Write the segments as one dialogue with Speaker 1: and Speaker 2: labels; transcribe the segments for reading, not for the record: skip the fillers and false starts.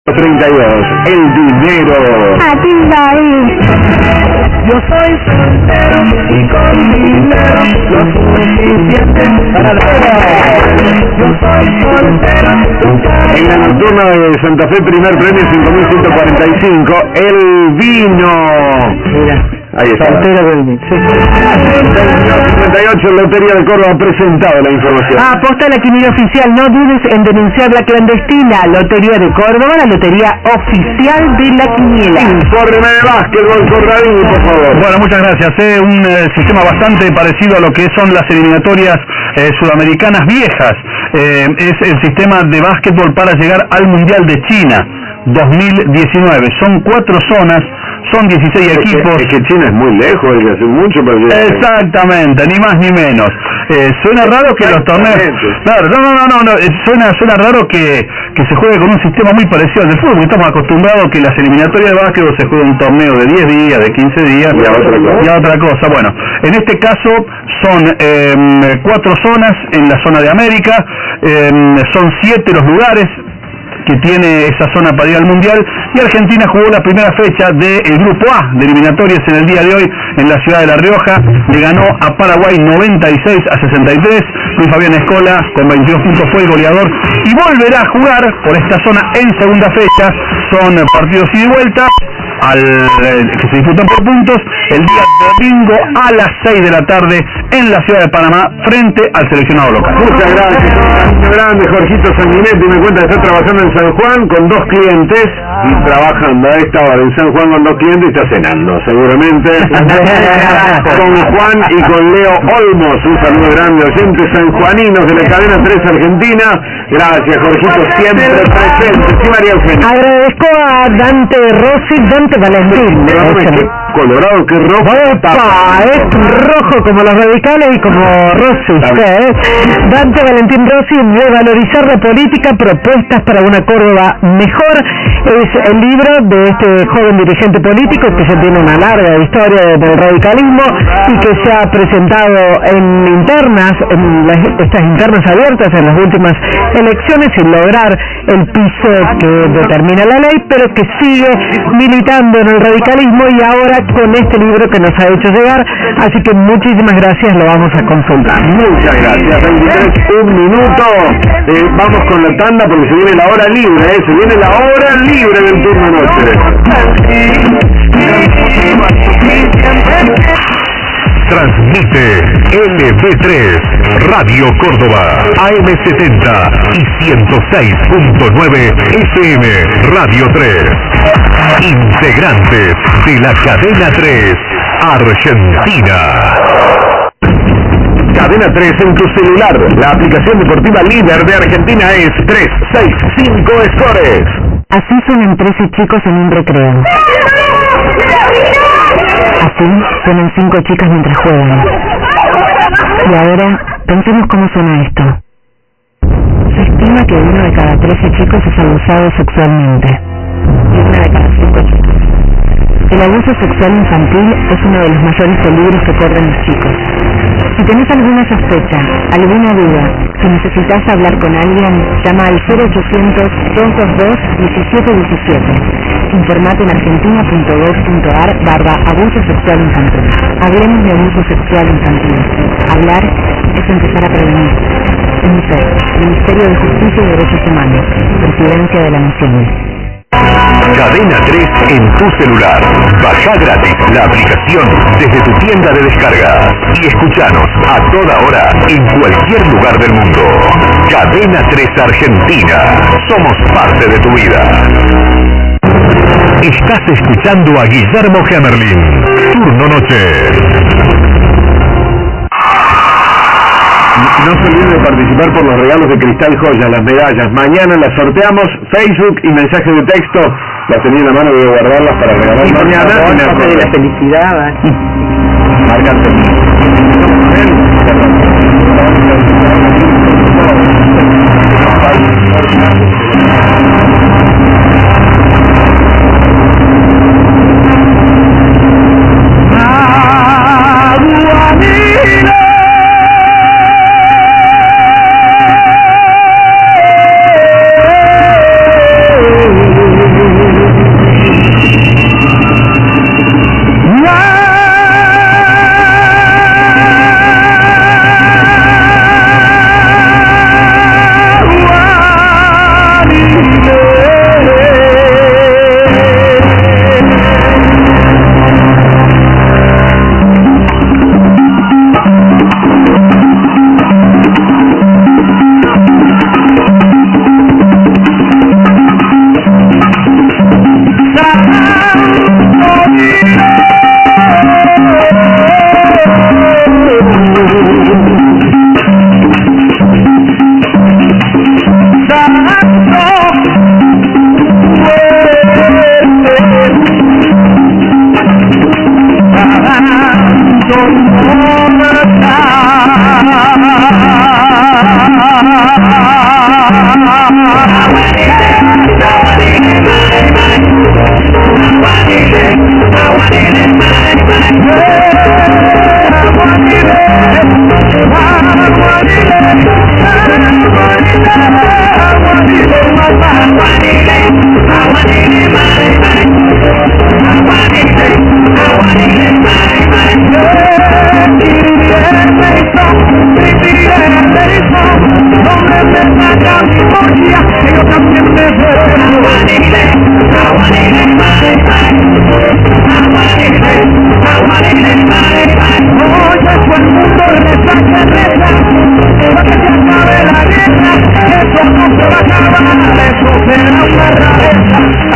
Speaker 1: 32, el dinero.
Speaker 2: Yo soy soltero y con dinero lo suficiente para la vida. Yo soy soltero.
Speaker 1: En la nocturna de Santa Fe, primer premio 5.145, el vino.
Speaker 3: Mira.
Speaker 1: Ahí está.
Speaker 3: Soltero del
Speaker 1: 58, Lotería de Córdoba ha presentado la información.
Speaker 3: Aposta a la quiniela oficial, no dudes en denunciar la clandestina. Lotería de Córdoba, la lotería oficial de la quiniela.
Speaker 1: Informe de básquetbol, Corradini, por favor.
Speaker 4: Bueno, muchas gracias. Un sistema bastante parecido a lo que son las eliminatorias sudamericanas viejas. Es el sistema de básquetbol para llegar al Mundial de China 2019. Son 4 zonas, son 16 equipos.
Speaker 1: Es que China es muy lejos, hay que hacer mucho para llegar.
Speaker 4: Exactamente, ni más ni menos. Suena raro que los torneos... Claro, no, suena raro que se juegue con un sistema muy parecido al del fútbol. Estamos acostumbrados que las eliminatorias de básquetbol se juega un torneo de 10 días, de 15 días y a otra cosa. Bueno, en este caso son 4 zonas en la zona de América, son 7 los lugares que tiene esa zona para ir al Mundial, y Argentina jugó la primera fecha del Grupo A de eliminatorias en el día de hoy en la ciudad de La Rioja. Le ganó a Paraguay 96-63. Luis Fabián Escola con 22 puntos fue el goleador y volverá a jugar por esta zona en segunda fecha. Son partidos ida y vuelta que se disputan por puntos el día domingo a las 6 de la tarde en la ciudad de Panamá frente al seleccionado local.
Speaker 1: Muchas gracias, un grande Jorgito Sanguinetti. Me cuenta que está trabajando en San Juan con 2 clientes y trabajando a esta hora en San Juan con 2 clientes y está cenando seguramente con Juan y con Leo Olmos. Un saludo grande, oyentes sanjuaninos de la cadena 3 Argentina. Gracias, Jorgito, siempre presente. Sí, María Eugenia.
Speaker 3: Agradezco a Dante Rossi, Dante Valentín.
Speaker 1: Colorado, que rojo.
Speaker 3: ¡Opa! Es rojo como los radicales y como Rossi. Dante Valentín Rossi, Revalorizar la política, propuestas para una Córdoba mejor. Es el libro de este joven dirigente político que ya tiene una larga historia del radicalismo y que se ha presentado en internas, estas internas abiertas en las últimas elecciones sin lograr el piso que determina la ley, pero que sigue militando en el radicalismo y ahora con este libro que nos ha hecho llegar, así que muchísimas gracias, lo vamos a consultar.
Speaker 1: Muchas gracias. 23, un minuto. Vamos con la tanda porque se viene la hora libre, se viene la hora libre del turno noche.
Speaker 5: Transmite LB3 Radio Córdoba AM70 y 106.9 FM Radio 3. Integrantes de la cadena 3 Argentina.
Speaker 1: Cadena 3 en tu celular. La aplicación deportiva líder de Argentina es 365 Scores.
Speaker 3: Así suenan 13 chicos en un recreo. Así suenan 5 chicas mientras juegan. Y ahora, pensemos cómo suena esto. Se estima que 1 de cada 13 chicos es abusado sexualmente. Y 1 de cada 5 chicos. El abuso sexual infantil es uno de los mayores peligros que corren los chicos. Si tenés alguna sospecha, alguna duda, si necesitas hablar con alguien, llama al 0800-222-1717. Informate en argentina.gov.ar/abuso sexual infantil. Hablemos de abuso sexual infantil. Hablar es empezar a prevenir. UNICEF, Ministerio de Justicia y Derechos Humanos, Presidencia de la Nación.
Speaker 5: Cadena 3 en tu celular. Baja gratis la aplicación desde tu tienda de descargas y escuchanos a toda hora en cualquier lugar del mundo. Cadena 3 Argentina. Somos parte de tu vida. Estás escuchando a Guillermo Hemerling. Turno noche.
Speaker 1: No se olviden de participar por los regalos de Cristal Joya, las medallas. Mañana las sorteamos, Facebook y mensajes de texto. Las tenía en la mano, voy a guardarlas para regalar mañana.
Speaker 3: De la felicidad.
Speaker 1: Márcate.
Speaker 2: Oye, todo el mundo reza que reza, para que se acabe la guerra, eso no se va a acabar, eso será una rareza.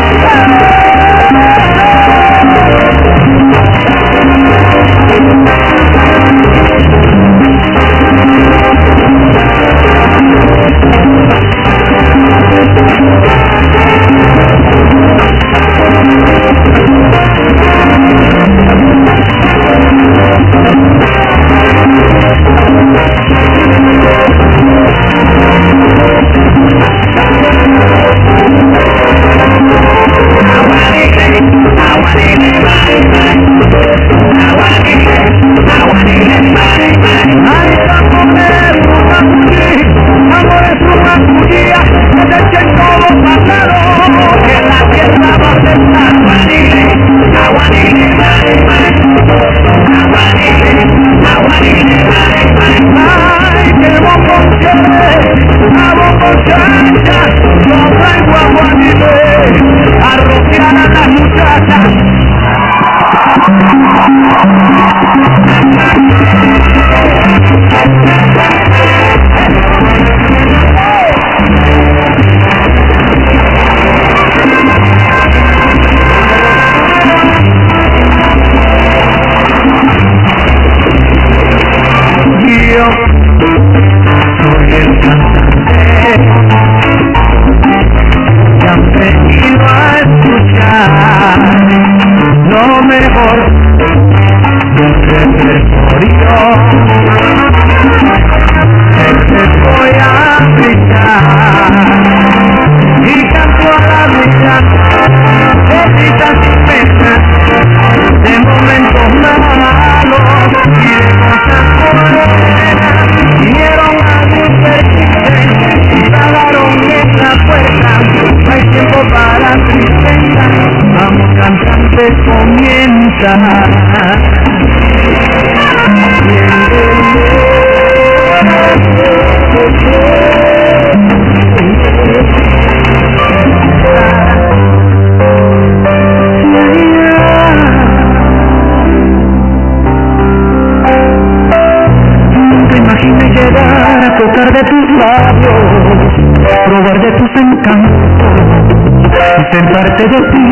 Speaker 6: Sentarte de ti,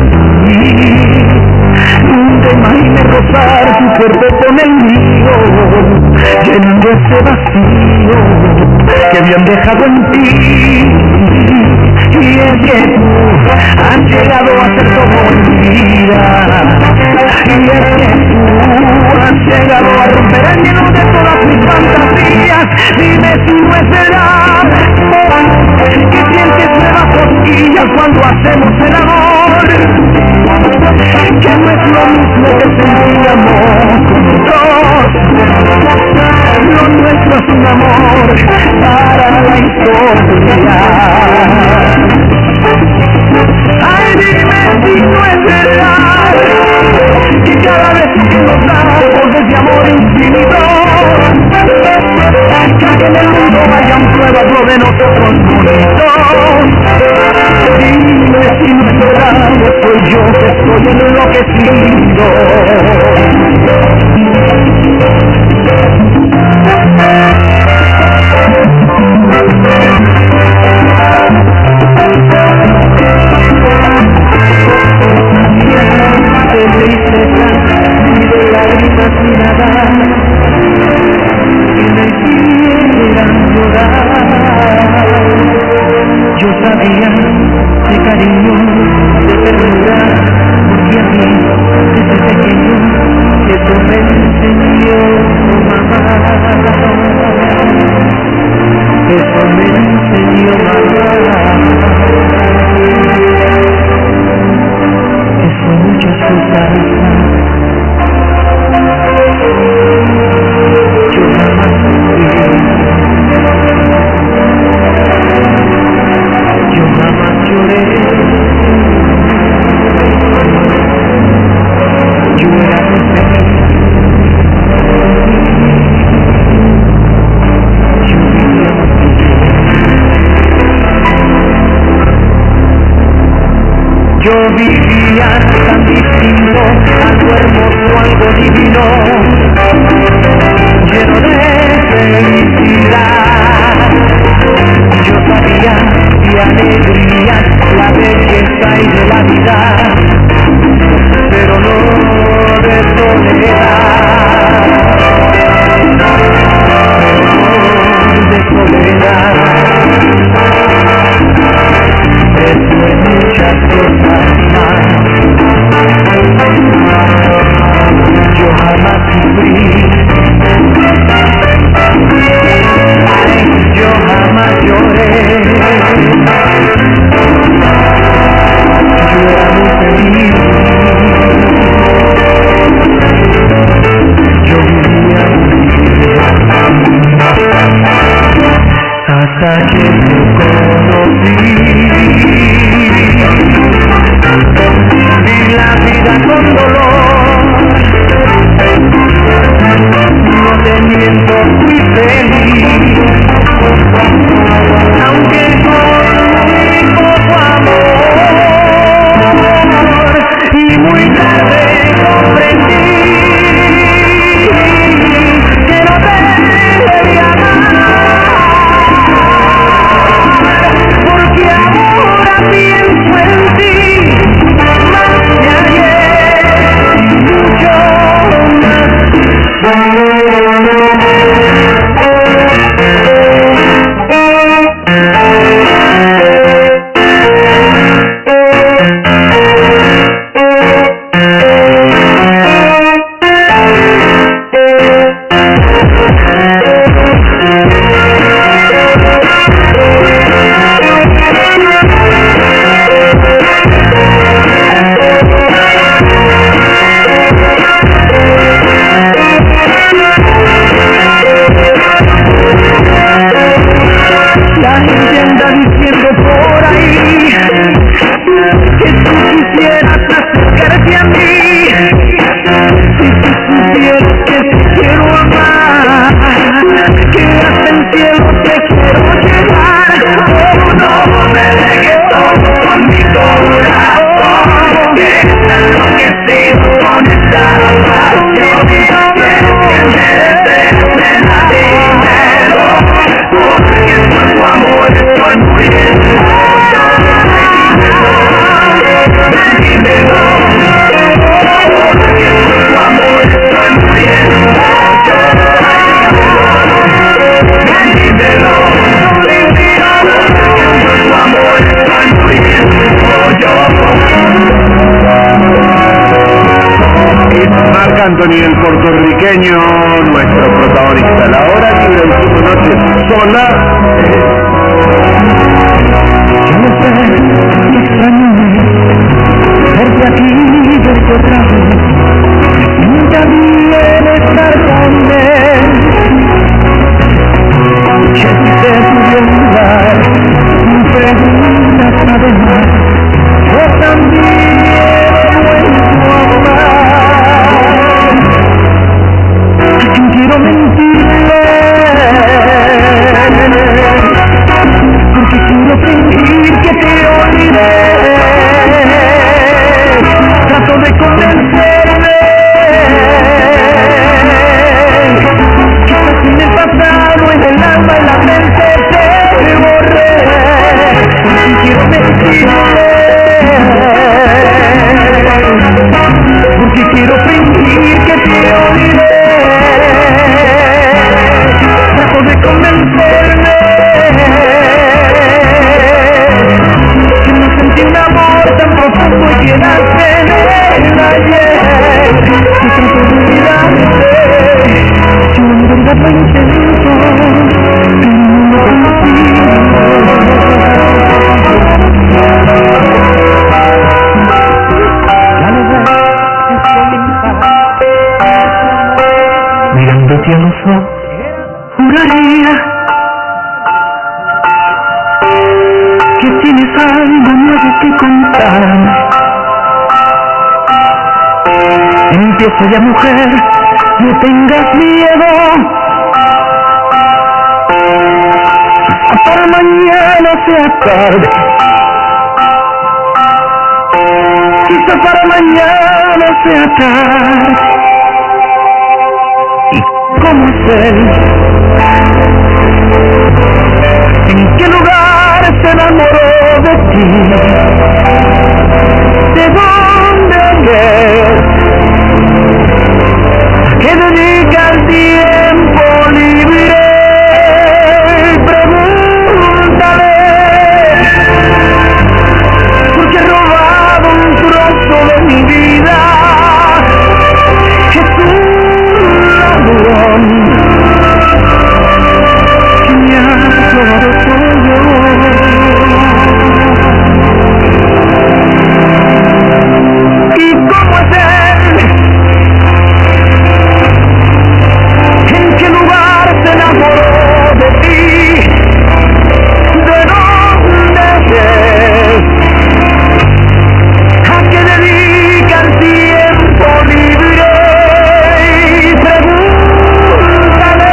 Speaker 6: nunca imaginé rozar tu cuerpo con el mío, llenando ese vacío que habían dejado en ti. Y es que tú has llegado a ser todo en mi vida, y es que tú has llegado a romper el hielo de todas mis fantasías. Dime si no es verdad que sientes nuevas cosquillas cuando hacemos el amor, que no es lo mismo que sentíamos juntos. Lo nuestro es un amor para la historia. Ay, dime si no es verdad que cada vez que nos damos ese amor infinito, que en el mundo hayan pruebas lo de nosotros bonitos. Dime si no es verdad, soy yo que estoy enloquecido. De tristeza y de lágrimas y nada que me hicieran llorar. Yo sabía que yo vivía tan distinto, algo hermoso, algo divino, lleno de felicidad. Yo sabía de alegría, la belleza y de la vida, pero no de soledad, de soledad. Eso es muchas cosas más. Yo jamás sufrí, yo jamás lloré. Yo era muy feliz. Yo vivía hasta que te conocí. Vi la vida con dolor. No te miento, fui feliz, aunque con muy poco amor, y muy tarde comprendí que no te debía amar, porque ahora pienso en ti más que ayer, mucho más. La gente anda diciendo por ahí que tú quisieras acercarte a mí. Si tú supieras que te quiero amar, que hasta el cielo te quiero llevar. Oh, no me dejes solo con mi corazón, que está enloquecido con esta pasión. Quieres que me desees, nena, dímelo, porque por tu amor estoy muriendo. Dímelo, porque por tu amor estoy muriendo. Dímelo, porque por tu amor estoy muriendo yo.
Speaker 1: Marc Anthony, el puertorriqueño, nuestro protagonista. La hora libre de su noche sola.
Speaker 6: Yo no sé, me extraño verte aquí desde otra vez, nunca bien estar con él, que si te pude olvidar, sin preguntas además, yo también vuelvo a amar, sin quiero mentirle, porque quiero fingir que te olvidé. Trato de convencerme, quizás en el pasado, en el alma, en la mente te borré. Y quiero mentirle, porque quiero fingir que te olvidé. Trato de convencerme que no sentí un amor tan profundo y quedaste en el ayer. Que trato de olvidarte, yo en verdad lo intento, pero no consigo. Ya lo ves, estoy en paz, mirándote a los ojos, juraría que tienes algo nuevo que contarme. Empieza ya, mujer, no tengas miedo, para mañana sea tarde. quizás para mañana sea tarde. ¿Y cómo es él? ¿En qué lugar se enamoró de ti? ¿De dónde es? ¿A qué dedica el tiempo libre? Pregúntale, porque he robado un trozo de mi vida. Es un ladrón que me ha robado todo. ¿Y cómo es él? ¿En qué lugar se enamoró de ti? ¿De dónde es? ¿A qué dedica el tiempo libre? Pregúntale,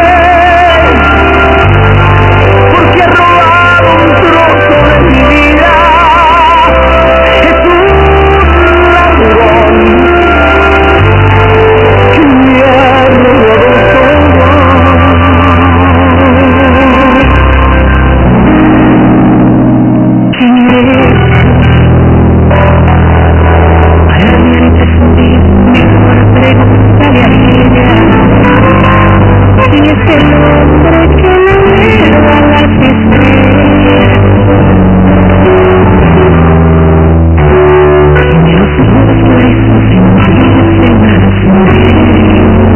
Speaker 6: porque he robado un trozo de mi vida. Es un ladrón que me ha robado todo. ¿Quién eres? Realmente soy mejor pregúntale a ella. ¿Quién es el hombre que le da las estrellas? Tiene los ojos gruesos sentirse más morir.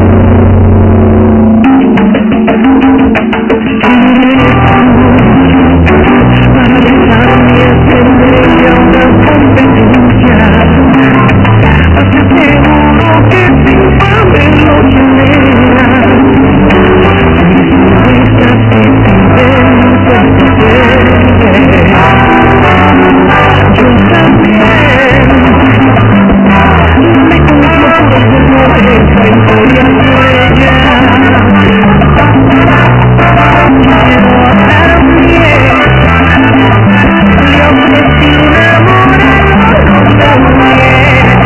Speaker 6: ¿Quién eres tú? Para besarme y hacerme ya una competencia. Hasta seguro que sin saberlo quién era. Mis muestras yo también me conozco como esa historia sueña. Yo también le ofrecí un amor también.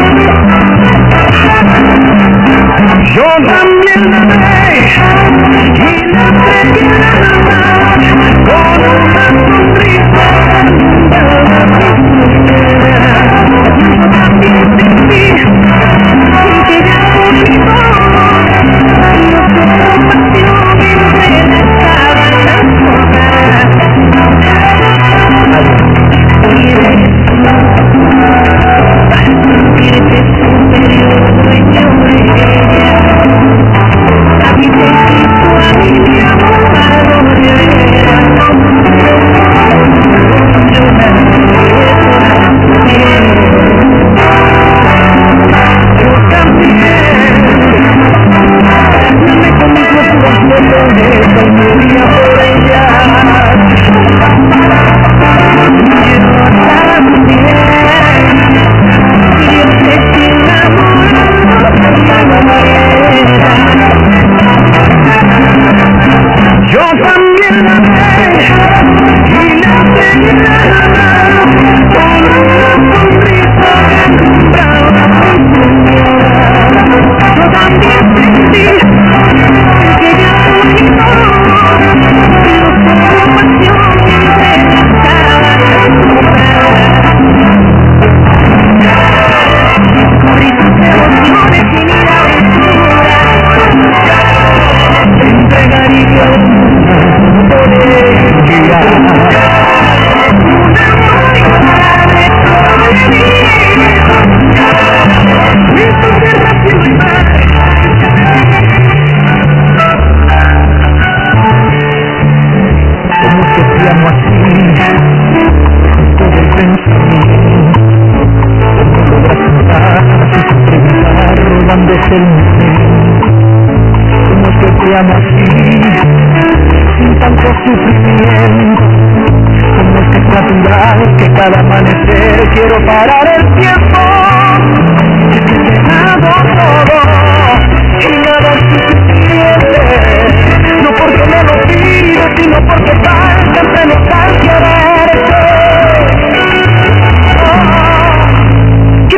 Speaker 6: Yo también la amé y la entregué en el alma con una sonrisa para yo también sentí que ella conmigo nuestra pasión entrelazada en las hojas. Eres para sentirte superior, dueño de ella. A mí te quito, a mí mi amor de veras. Yo también me conozco por completo en esta y moría por ella. Yo también le ofrecí un amor a la manera. Yo también la amé y la entregué en el alma con una sonrisa brava y señora. Yo también sentí que ella conmigo nuestra pasión entrelazada en las hojas. Corrí sus emociones y mil aventuras. Te entregaría por ella. Un amor inagotable como la vida. Y tu tierra, cielo y mar. ¿Cómo es que te amo así? Todo el pensamiento. ¿Cómo logras sentarse sin preguntar, robándose el momento? ¿Cómo es que te amo así? Sin tanto sufrimiento. ¿Cómo es que es natural que cada amanecer quiero parar el tiempo? Es que te he dado todo y nada es suficiente. No porque me lo pides, sino porque falta entre nostalgia verte.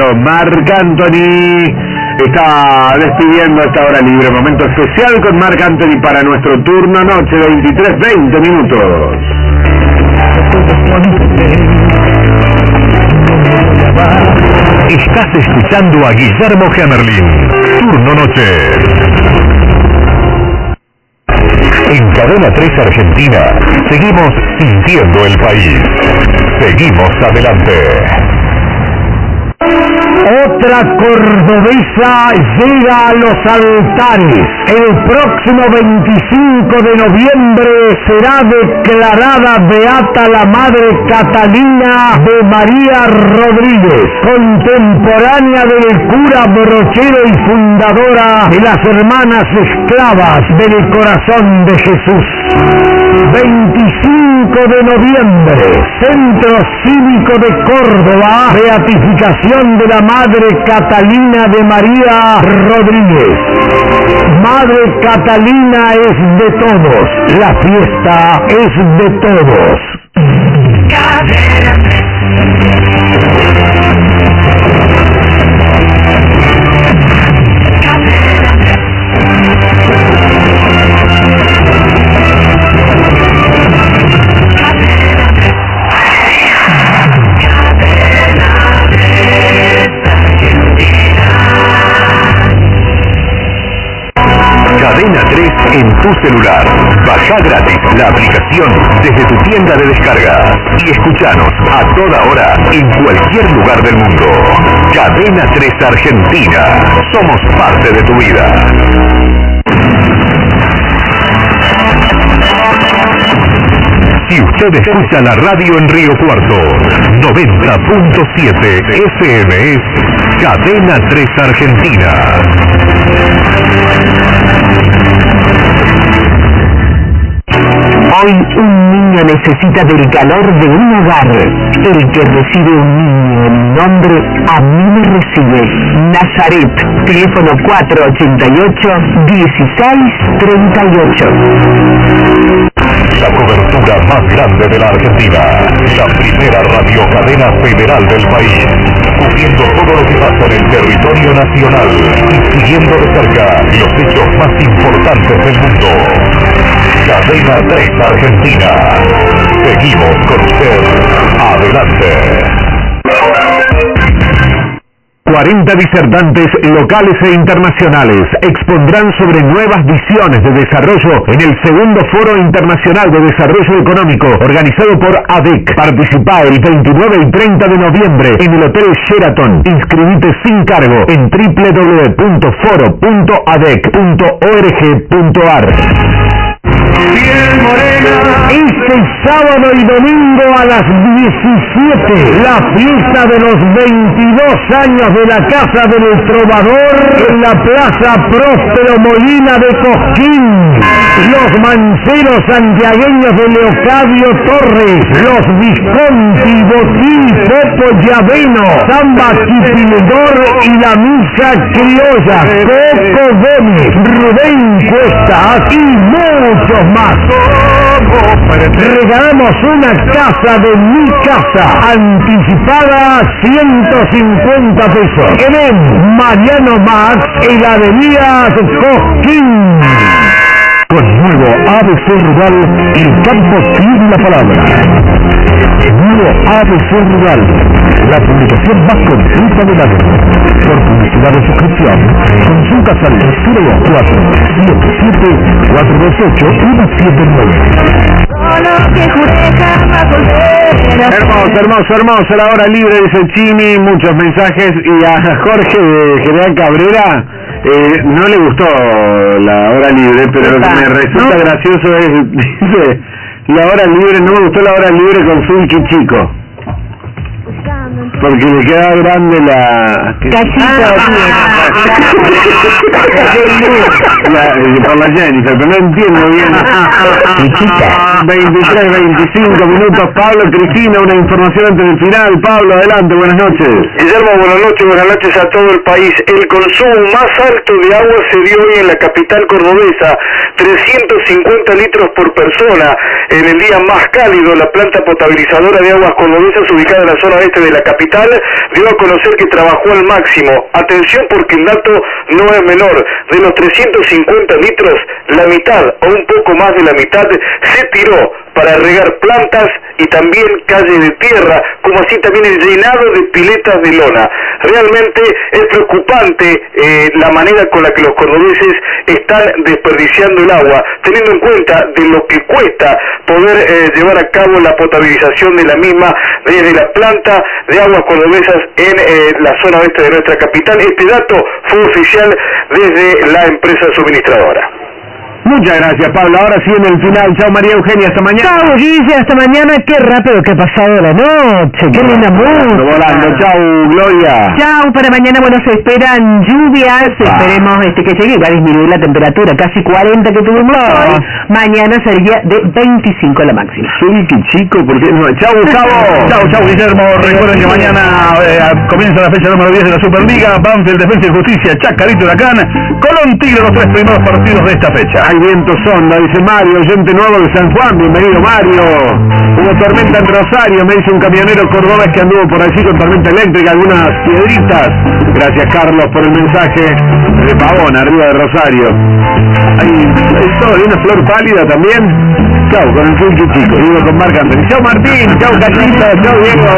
Speaker 1: Marc Anthony está despidiendo esta hora libre. Momento especial con Marc Anthony para nuestro turno noche, 23:20 minutos.
Speaker 5: Estás escuchando a Guillermo Hemerling. Turno noche. En Cadena 3 Argentina, seguimos sintiendo el país. Seguimos adelante.
Speaker 6: Otra cordobesa llega a los altares. El próximo 25 de noviembre será declarada beata la madre Catalina de María Rodríguez, contemporánea del cura Brochero y fundadora de las Hermanas Esclavas del Corazón de Jesús. 25 de noviembre, Centro Cívico de Córdoba, beatificación de la Madre Catalina de María Rodríguez. Madre Catalina es de todos, la fiesta es de todos.
Speaker 5: Cadena 3 en tu celular. Baja gratis la aplicación desde tu tienda de descargas y escuchanos a toda hora en cualquier lugar del mundo. Cadena 3 Argentina. Somos parte de tu vida. Si usted escucha la radio en Río Cuarto, 90.7 FM es Cadena 3 Argentina.
Speaker 7: Hoy un niño necesita del calor de un hogar. El que recibe un niño en nombre, a mí me recibe. Nazaret, teléfono 488-1638.
Speaker 5: La cobertura más grande de la Argentina. La primera radiocadena federal del país. Cubriendo todo lo que pasa en el territorio nacional y siguiendo de cerca los hechos más importantes del mundo. Cadena 3 Argentina. Seguimos con usted. Adelante.
Speaker 1: 40 disertantes locales e internacionales expondrán sobre nuevas visiones de desarrollo en el segundo Foro Internacional de Desarrollo Económico organizado por ADEC. Participa el 29 y 30 de noviembre en el Hotel Sheraton. Inscribite sin cargo en www.foro.adec.org.ar. Este sábado y domingo a las 17, la fiesta de los 22 años de la Casa del Trovador en la Plaza Próspero Molina de Cosquín. Los manceros santiagueños de Leocadio Torres, los Visconti, Botín, Popo Llaveno, Samba Quipildor y la Misa Criolla, Coco Gómez, Rubén Cuesta y muchos más. Regalamos una casa de mi casa, anticipada 150 pesos. En Mariano Max, heladería Cosquín. Con nuevo ABC Rural, el campo tiene la palabra. Nuevo ABC Rural, la publicación más completa del año. Por publicidad de suscripción, consultas al 02477-428-179. Hermoso, la hora libre, dice Chimi, muchos mensajes. Y a Jorge de General Cabrera no le gustó la hora libre, pero lo que me resulta gracioso es, dice, la hora libre, no me gustó la hora libre con Zulki Chico, porque le queda grande la... por la Jennifer, pero no entiendo bien. 23-25 minutos, Pablo, Cristina, una información antes del final. Pablo, adelante, buenas noches.
Speaker 8: Guillermo, buenas noches a todo el país. El consumo más alto de agua se dio hoy en la capital cordobesa, 350 litros por persona. En el día más cálido, la planta potabilizadora de aguas cordobesas, ubicada en la zona este de la capital, capital dio a conocer que trabajó al máximo. Atención porque el dato no es menor. De los 350 litros, la mitad o un poco más de la mitad se tiró para regar plantas y también calles de tierra, como así también el llenado de piletas de lona. Realmente es preocupante la manera con la que los cordobeses están desperdiciando el agua, teniendo en cuenta de lo que cuesta poder llevar a cabo la potabilización de la misma desde la planta de aguas cordobesas en la zona oeste de nuestra capital. Este dato fue oficial desde la empresa suministradora.
Speaker 1: Muchas gracias, Pablo. Ahora sí en el final. Chao, María Eugenia. Hasta mañana.
Speaker 3: Chao, Guille. Hasta mañana. Qué rápido que ha pasado la noche. Qué linda música.
Speaker 1: Volando. Chao, Gloria.
Speaker 7: Chao. Para mañana, bueno, se esperan lluvias. Esperemos que llegue. Va a disminuir la temperatura. Casi 40 que tuvimos hoy. Mañana sería de 25 la máxima.
Speaker 1: Sí, qué chico. Porque no. Chao, Gustavo.
Speaker 4: Chao, Guillermo. Recuerden que mañana comienza la fecha número 10 de la Superliga. Banfield, Defensa y Justicia, Chacarito, Huracán, Colón, Tigre, los 3 primeros partidos de esta fecha.
Speaker 1: Hay viento sonda, dice Mario, oyente nuevo de San Juan. Bienvenido, Mario. Hubo tormenta en Rosario, me dice un camionero cordobés que anduvo por allí con tormenta eléctrica, algunas piedritas. Gracias, Carlos, por el mensaje de Pavón, arriba de Rosario. Hay todo, hay una flor pálida también. Chao, con el Funky Chico, digo con Marc Anthony. Chao, Martín, chao, Cachita, chao, Diego.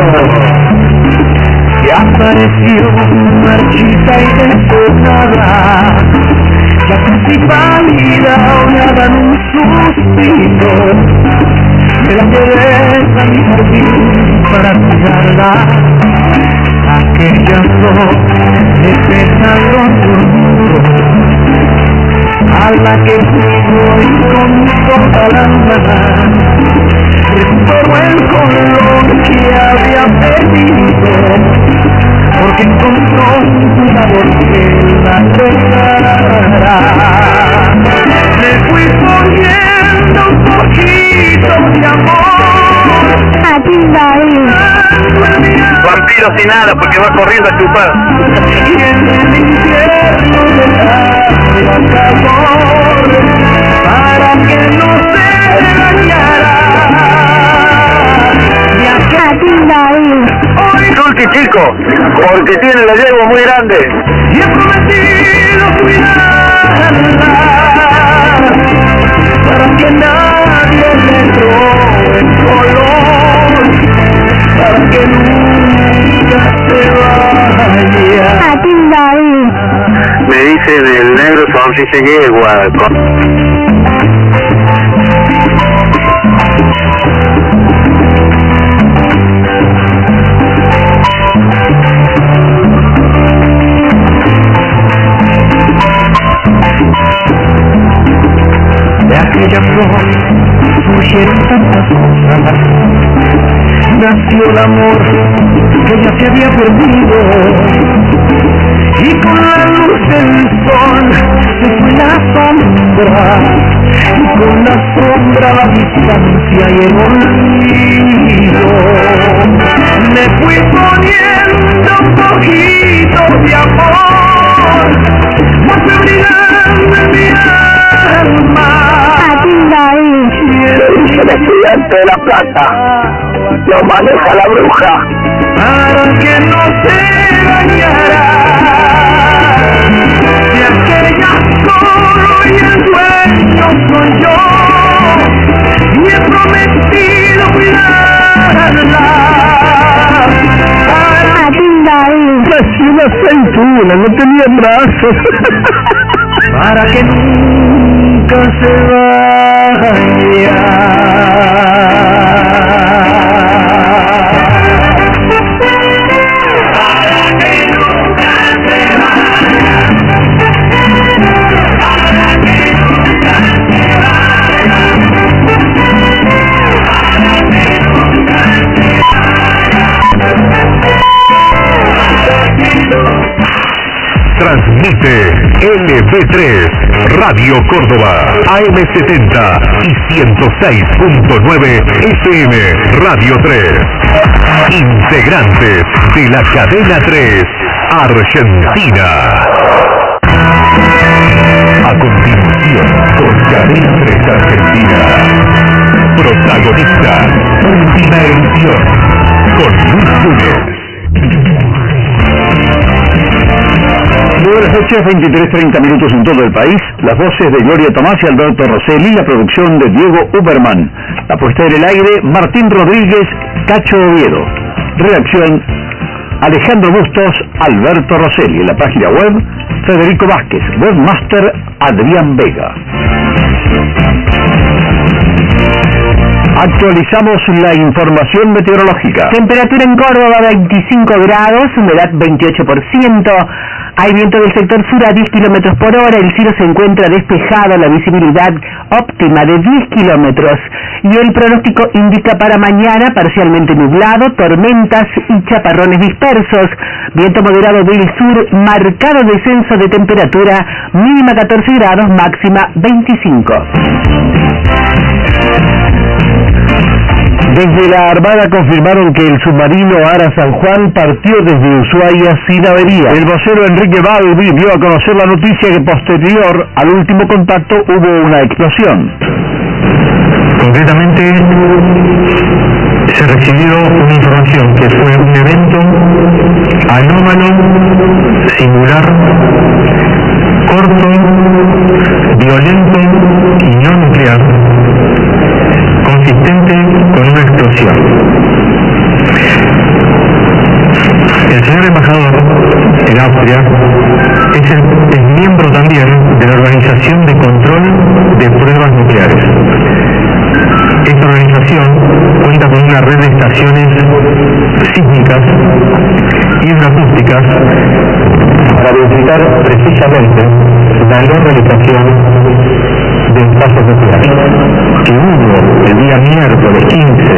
Speaker 2: Y apareció marchita y desolada, ya casi pálida, ahogada en un suspiro. Me la llevé a mi jardín para cuidarla, aquella flor de pétalos dormidos, a la que fui y con toda la alma recupero el color que había perdido, porque encontró un cuidador que la regará. Le fui poniendo un poquito de amor a ti,
Speaker 8: Vampiro sin nada porque va corriendo a chupar.
Speaker 2: y en el invierno le daba calor para que no se dañara.
Speaker 8: Dulce chico, porque tiene la yegua muy grande.
Speaker 2: Y he prometido cuidarla para que nadie le robe el color, para que nunca se vaya.
Speaker 8: Me dice del negro sonrisa yegua.
Speaker 2: De aquella flor surgieron tantas cosas, nació el amor que ya se había perdido, y con la luz del sol se fue la sombra, y con la sombra la distancia y el olvido. Le fui poniendo un poquito de amor, la febril en mi alma.
Speaker 8: El estudiante de La Plata lo maneja la bruja.
Speaker 2: Para que no se dañara, de aquella solo y el dueño soy yo, y he prometido cuidarla.
Speaker 1: Nació una aceituna, no tenía brazos.
Speaker 2: Para que nunca se vaya.
Speaker 5: Transmite LB3 Radio Córdoba AM70 y 106.9 FM Radio 3. Integrantes de la cadena 3 Argentina. A continuación, por cadena 3 Argentina. Protagonista, última edición, con Luis Núñez
Speaker 4: Muy buenas noches, 23:30 minutos en todo el país. Las voces de Gloria Tomás y Alberto Rosselli, la producción de Diego Uberman. La puesta en el aire, Martín Rodríguez, Cacho Oviedo. Redacción, Alejandro Bustos, Alberto Rosselli. En la página web, Federico Vázquez. Webmaster, Adrián Vega. Actualizamos la información meteorológica.
Speaker 3: Temperatura en Córdoba 25 grados, humedad 28%. Hay viento del sector sur a 10 kilómetros por hora. El cielo se encuentra despejado, la visibilidad óptima de 10 kilómetros. Y el pronóstico indica para mañana parcialmente nublado, tormentas y chaparrones dispersos. Viento moderado del sur, marcado descenso de temperatura, mínima 14 grados, máxima 25.
Speaker 4: Desde la Armada confirmaron que el submarino Ara San Juan partió desde Ushuaia sin avería. El vocero Enrique Balbi dio a conocer la noticia que posterior al último contacto hubo una explosión.
Speaker 9: Concretamente, se recibió una información que fue un evento anómalo, singular, corto, violento y no nuclear, consistente con una explosión. El señor embajador en Austria es miembro también de la Organización de Control de Pruebas Nucleares. Esta organización cuenta con una red de estaciones sísmicas hidroacústicas para verificar precisamente la no realización de ensayos nucleares, que hubo el día miércoles 15,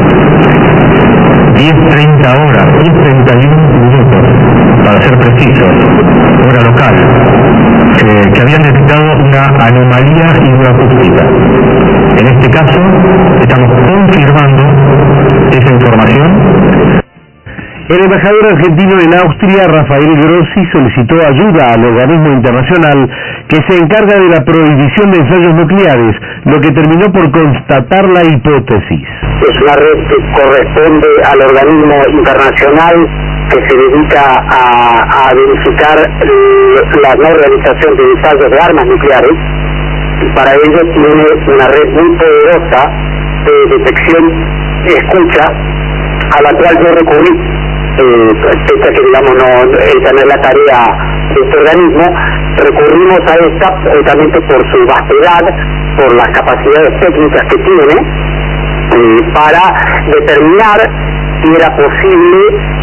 Speaker 9: 10:30 horas, 10:31 minutos, para ser precisos, hora local, que habían detectado una anomalía hidroacústica. En este caso, estamos confirmando esa información.
Speaker 4: El embajador argentino en Austria, Rafael Grossi, solicitó ayuda al organismo internacional que se encarga de la prohibición de ensayos nucleares, lo que terminó por constatar la hipótesis.
Speaker 10: Es una red que corresponde al organismo internacional que se dedica a verificar la no realización de ensayos de armas nucleares, y para ello tiene una red muy poderosa de detección y escucha, a la cual yo recurrí. Pese a que digamos esa no es la tarea de este organismo, recurrimos a esta justamente por su vastedad, por las capacidades técnicas que tiene, para determinar si era posible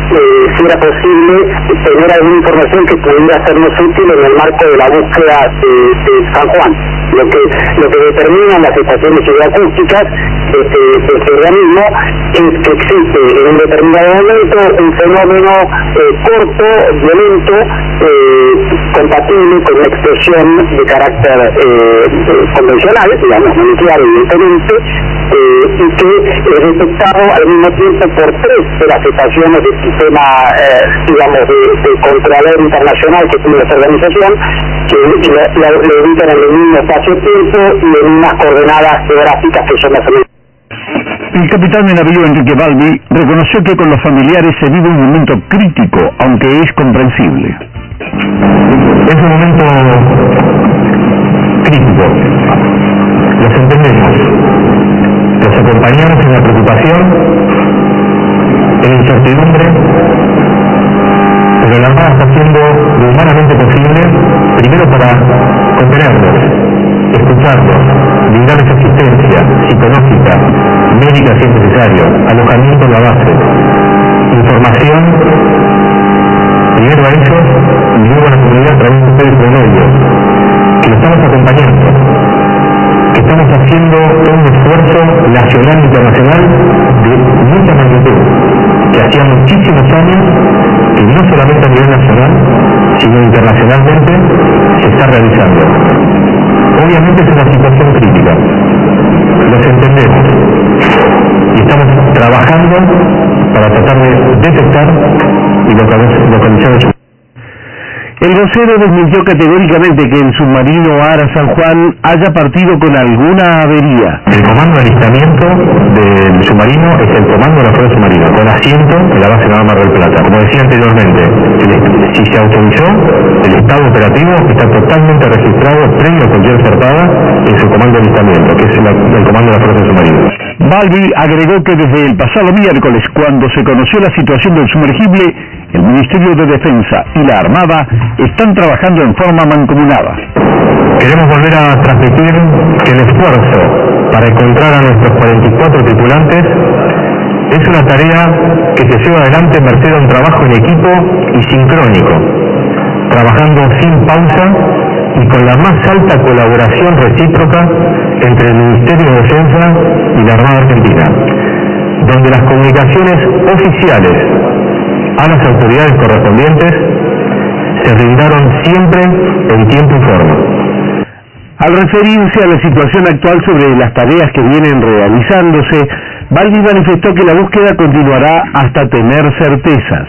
Speaker 10: tener alguna información que pudiera sernos útil en el marco de la búsqueda de San Juan. Lo que determinan las estaciones hidroacústicas de este organismo es que existe en un determinado momento un fenómeno corto, violento, compatible con una explosión de carácter convencional, digamos, nuclear evidentemente, y que es detectado al mismo tiempo por 3 de las estaciones del sistema, digamos, de controlador internacional que tiene esta organización, que lo ubican en el mismo espacio-tiempo y en unas coordenadas geográficas que son más o menos.
Speaker 4: El capitán de navío Enrique Balbi reconoció que con los familiares se vive un momento crítico, aunque es comprensible.
Speaker 9: Es un momento crítico, los entendemos, los acompañamos en la preocupación, en la incertidumbre, pero la Armada está haciendo lo humanamente posible, primero para contenerlos, escucharlos, brindarles asistencia psicológica, médica si es necesario, alojamiento en la base, información, primero a ellos y luego a la comunidad a través de ustedes por medio, que lo estamos acompañando, que estamos haciendo un esfuerzo nacional e internacional de mucha magnitud, que hacía muchísimos años que no solamente a nivel nacional, sino internacionalmente se está realizando. Obviamente es una situación crítica, los entendemos y estamos trabajando para tratar de detectar y localizar el.
Speaker 1: El vocero desmintió categóricamente que el submarino Ara San Juan haya partido con alguna avería.
Speaker 9: El comando de alistamiento del submarino es el comando de la Fuerza Submarina, con asiento en la base naval Mar del Plata. Como decía anteriormente, si se autorizó, el estado operativo está totalmente registrado previo a cualquier zarpada en su comando de alistamiento, que es el comando de la Fuerza Submarina.
Speaker 4: Balbi agregó que desde el pasado miércoles, cuando se conoció la situación del sumergible, el Ministerio de Defensa y la Armada están trabajando en forma mancomunada.
Speaker 9: Queremos volver a transmitir que el esfuerzo para encontrar a nuestros 44 tripulantes es una tarea que se lleva adelante merced a un trabajo en equipo y sincrónico, trabajando sin pausa y con la más alta colaboración recíproca entre el Ministerio de Defensa y la Armada Argentina, donde las comunicaciones oficiales a las autoridades correspondientes se brindaron siempre en tiempo y forma.
Speaker 1: Al referirse a la situación actual sobre las tareas que vienen realizándose, Balbi manifestó que la búsqueda continuará hasta tener certezas.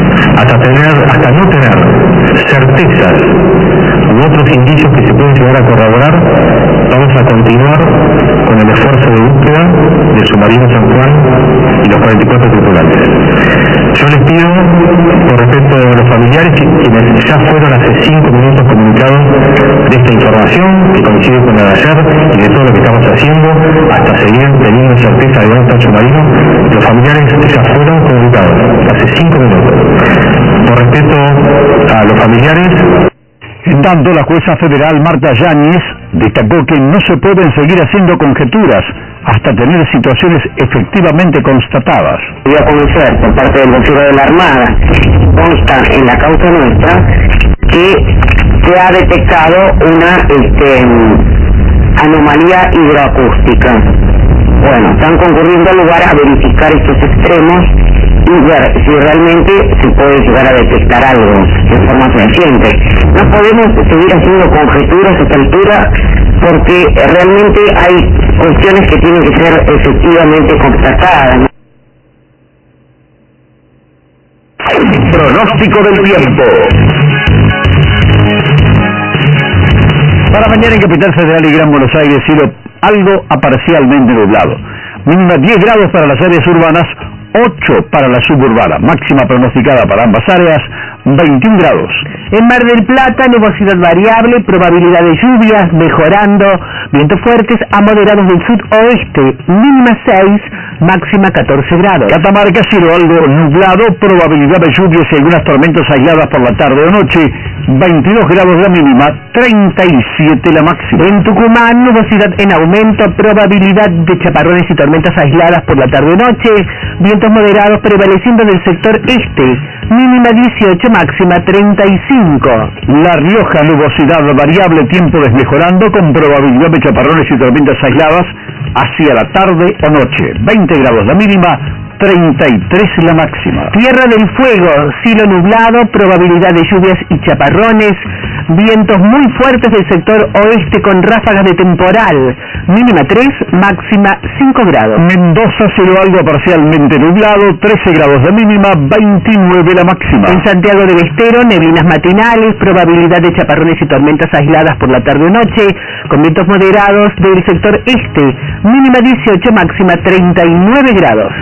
Speaker 9: Hasta no tener certezas u otros indicios que se pueden llegar a corroborar, vamos a continuar con el esfuerzo de búsqueda del submarino San Juan y los 44 tripulantes. Yo les pido, por respeto a los familiares, quienes ya fueron hace 5 minutos comunicados de esta información, que coincide con la de ayer y de todo lo que estamos haciendo, hasta seguir teniendo certeza de dónde está el submarino, los familiares ya fueron comunicados hace 5 minutos. Por respeto a los familiares.
Speaker 4: En tanto, la jueza federal Marta Yáñez destacó que no se pueden seguir haciendo conjeturas hasta tener situaciones efectivamente constatadas.
Speaker 10: Voy a conocer por parte del vocero de la Armada, consta en la causa nuestra, que se ha detectado una anomalía hidroacústica. Bueno, están concurriendo al lugar a verificar estos extremos y ver si realmente se puede llegar a detectar algo de forma fehaciente. No podemos seguir haciendo conjeturas a esta altura porque realmente hay cuestiones que tienen que ser efectivamente constatadas.
Speaker 5: Pronóstico del tiempo.
Speaker 4: Para mañana en Capital Federal y Gran Buenos Aires, cielo algo a parcialmente nublado. Mínima 10 grados para las áreas urbanas, 8 para la suburbana. Máxima pronosticada para ambas áreas, 21 grados.
Speaker 3: En Mar del Plata, nubosidad variable, probabilidad de lluvias mejorando, vientos fuertes a moderados del sudoeste, mínima 6, máxima 14 grados.
Speaker 4: Catamarca, cielo algo nublado, probabilidad de lluvias y algunas tormentas aisladas por la tarde o noche, 22 grados la mínima, 37 la máxima.
Speaker 3: En Tucumán, nubosidad en aumento, probabilidad de chaparrones y tormentas aisladas por la tarde o noche, vientos moderados prevaleciendo del sector este, mínima 18, máxima 35.
Speaker 4: La Rioja, nubosidad variable, tiempo desmejorando con probabilidad de chaparrones y tormentas aisladas hacia la tarde o noche, 20 grados la mínima, 33 la máxima.
Speaker 3: Tierra del Fuego, cielo nublado, probabilidad de lluvias y chaparrones, vientos muy fuertes del sector oeste con ráfagas de temporal, mínima 3, máxima 5 grados.
Speaker 4: Mendoza, cielo algo parcialmente nublado, 13 grados de mínima, 29 la máxima.
Speaker 3: En Santiago del Estero, neblinas matinales, probabilidad de chaparrones y tormentas aisladas por la tarde o noche, con vientos moderados del sector este, mínima 18, máxima 39 grados.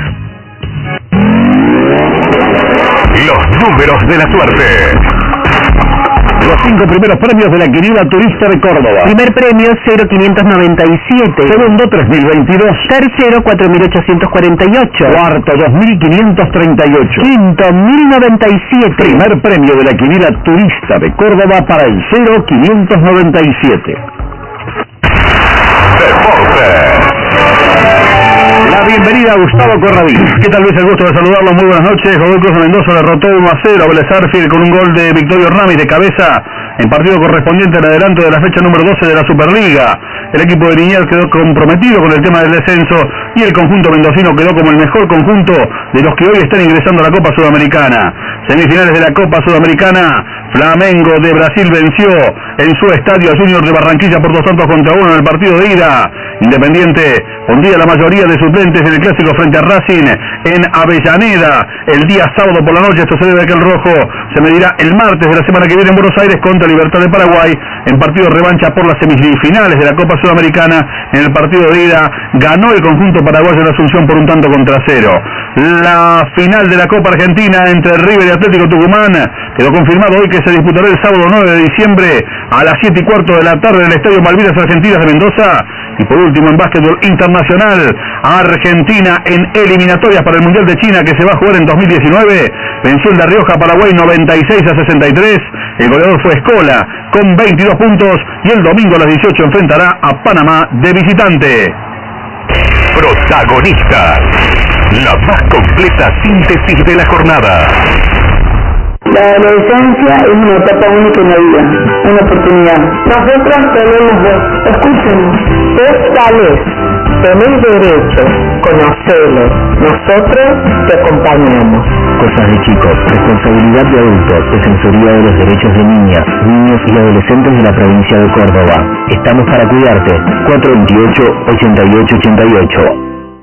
Speaker 5: Los números de la suerte.
Speaker 4: Los 5 primeros premios de la quinila turista de Córdoba.
Speaker 3: Primer premio 0.597.
Speaker 4: Segundo 3.022.
Speaker 3: Tercero 4.848.
Speaker 4: Cuarto 2.538.
Speaker 3: Quinto 1.097.
Speaker 4: Primer premio de la quinila turista de Córdoba para el 0.597.
Speaker 5: Deportes.
Speaker 4: La bienvenida a Gustavo Corradín. ¿Qué tal, Luis? El gusto de saludarlo. Muy buenas noches. Godoy Cruz de Mendoza derrotó 1-0 a Vélez Sarsfield con un gol de Victorio Ramis de cabeza en partido correspondiente al adelanto de la fecha número 12 de la Superliga. El equipo de Liniers quedó comprometido con el tema del descenso y el conjunto mendocino quedó como el mejor conjunto de los que hoy están ingresando a la Copa Sudamericana. Semifinales de la Copa Sudamericana, Flamengo de Brasil venció en su estadio a Junior de Barranquilla por 2-1 en el partido de ida. Independiente hundía la mayoría de suplentes en el clásico frente a Racing en Avellaneda el día sábado por la noche. Esto se debe a que el rojo se medirá el martes de la semana que viene en Buenos Aires contra Libertad de Paraguay en partido de revancha por las semifinales de la Copa Sudamericana. En el partido de ida ganó el conjunto paraguayo en Asunción por 1-0. La final de la Copa Argentina entre River y Atlético Tucumán quedó confirmado hoy que se disputará el sábado 9 de diciembre a las 7:15 de la tarde en el Estadio Malvinas Argentinas de Mendoza. Y por último, en básquetbol internacional, Argentina en eliminatorias para el Mundial de China que se va a jugar en 2019 venció en La Rioja a Paraguay 96-63. El goleador fue Escola con 22 puntos y el domingo a las 18 enfrentará a Panamá de visitante.
Speaker 5: Protagonistas, la más completa síntesis de la jornada.
Speaker 11: La adolescencia es una etapa única en la vida, una oportunidad. Nosotros tenemos voz, escúchenos. Tales, tenés derecho, conocelo. Nosotros te acompañamos.
Speaker 12: Cosas de chicos, responsabilidad de adultos, Defensoría de los Derechos de Niñas, Niños y Adolescentes de la provincia de Córdoba. Estamos para cuidarte. 428-8888.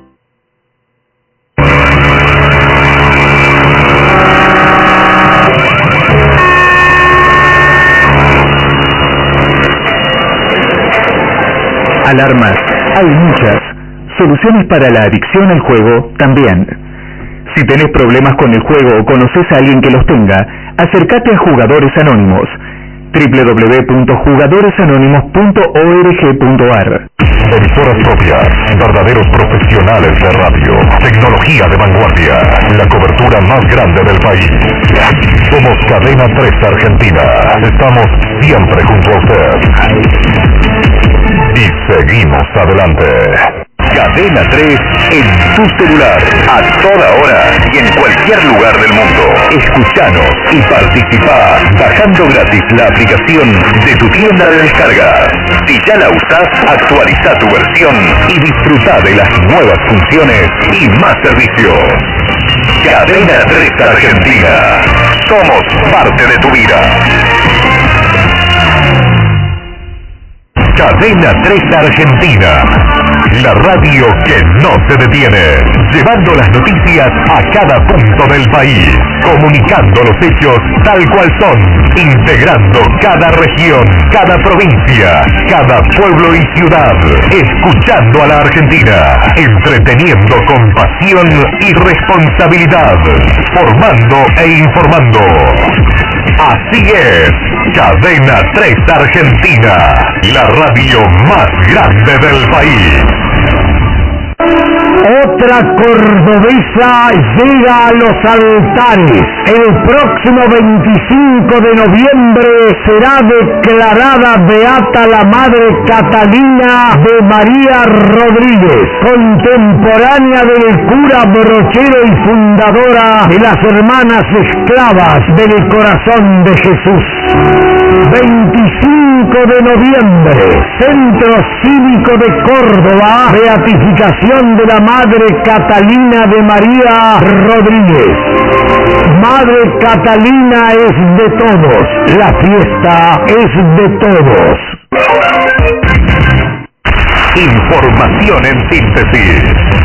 Speaker 5: Alarmas, hay muchas. Soluciones para la adicción al juego también. Si tenés problemas con el juego o conoces a alguien que los tenga, acércate a Jugadores Anónimos. www.jugadoresanónimos.org.ar.
Speaker 13: Emisoras propias, verdaderos profesionales de radio, tecnología de vanguardia, la cobertura más grande del país. Somos Cadena 3 Argentina, estamos siempre junto a usted. Y seguimos adelante.
Speaker 5: Cadena 3 en tu celular, a toda hora y en cualquier lugar del mundo. Escuchanos y participa bajando gratis la aplicación de tu tienda de descargas. Si ya la usás, actualiza tu versión y disfruta de las nuevas funciones y más servicios. Cadena 3 Argentina. Somos parte de tu vida. Cadena 3 Argentina, la radio que no se detiene, llevando las noticias a cada punto del país, comunicando los hechos tal cual son, integrando cada región, cada provincia, cada pueblo y ciudad, escuchando a la Argentina, entreteniendo con pasión y responsabilidad, formando e informando. Así es, Cadena 3 Argentina, la radio más grande del país.
Speaker 14: Otra cordobesa llega a los altares. El próximo 25 de noviembre será declarada beata la Madre Catalina de María Rodríguez, contemporánea del cura Brochero y fundadora de las Hermanas Esclavas del Corazón de Jesús. 25 de noviembre, Centro Cívico de Córdoba, beatificación de la Madre Catalina de María Rodríguez. Madre Catalina es de todos, la fiesta es de todos.
Speaker 5: Información en síntesis.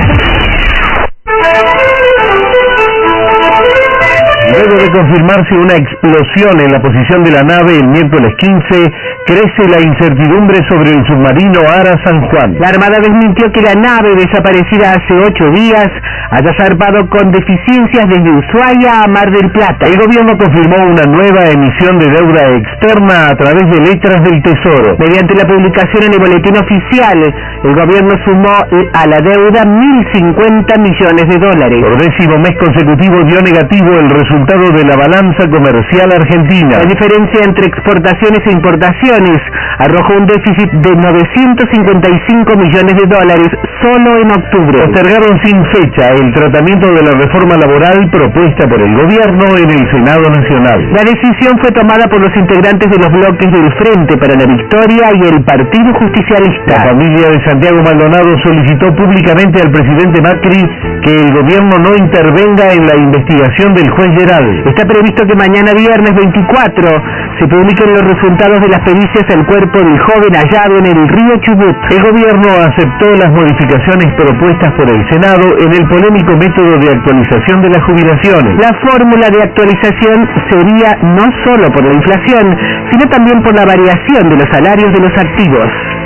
Speaker 12: Luego de confirmarse una explosión en la posición de la nave el miércoles 15, crece la incertidumbre sobre el submarino Ara San Juan.
Speaker 3: La Armada desmintió que la nave desaparecida hace 8 días haya zarpado con deficiencias desde Ushuaia a Mar del Plata.
Speaker 12: El gobierno confirmó una nueva emisión de deuda externa a través de letras del Tesoro.
Speaker 3: Mediante la publicación en el boletín oficial, el gobierno sumó a la deuda $1.050 millones.
Speaker 12: Por 10º mes consecutivo dio negativo el resultado resultado de la balanza comercial argentina.
Speaker 3: La diferencia entre exportaciones e importaciones arrojó un déficit de 955 millones de dólares solo en octubre.
Speaker 12: Postergaron sin fecha el tratamiento de la reforma laboral propuesta por el gobierno en el Senado Nacional.
Speaker 3: La decisión fue tomada por los integrantes de los bloques del Frente para la Victoria y el Partido Justicialista.
Speaker 12: La familia de Santiago Maldonado solicitó públicamente al presidente Macri que el gobierno no intervenga en la investigación del juez Geral.
Speaker 3: Está previsto que mañana viernes 24 se publiquen los resultados de las pericias al cuerpo del joven hallado en el río Chubut.
Speaker 12: El gobierno aceptó las modificaciones propuestas por el Senado en el polémico método de actualización de las jubilaciones.
Speaker 3: La fórmula de actualización sería no solo por la inflación, sino también por la variación de los salarios de los activos.